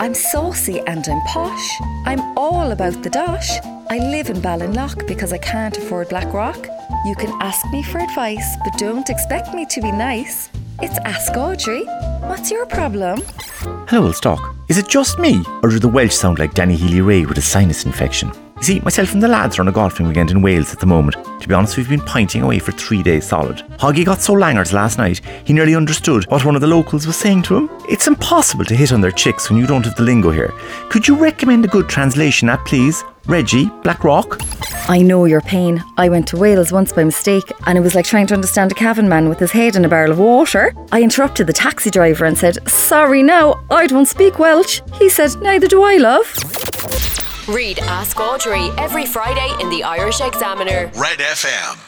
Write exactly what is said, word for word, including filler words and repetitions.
I'm saucy and I'm posh. I'm all about the dosh. I live in Ballinlough because I can't afford Blackrock. You can ask me for advice, but don't expect me to be nice. It's Ask Audrey. What's your problem? Hello, Stock. Is it just me, or do the Welsh sound like Danny Healy-Rae with a sinus infection? You see, myself and the lads are on a golfing weekend in Wales at the moment. To be honest, we've been pinting away for three days solid. Hoggy got so langers last night, he nearly understood what one of the locals was saying to him. It's impossible to hit on their chicks when you don't have the lingo here. Could you recommend a good translation app, please? Reggie, Blackrock? I know your pain. I went to Wales once by mistake and it was like trying to understand a Cavan man with his head in a barrel of water. I interrupted the taxi driver and said, "Sorry now, I don't speak Welsh." He said, "Neither do I, love." Read Ask Audrey every Friday in the Irish Examiner. Red F M.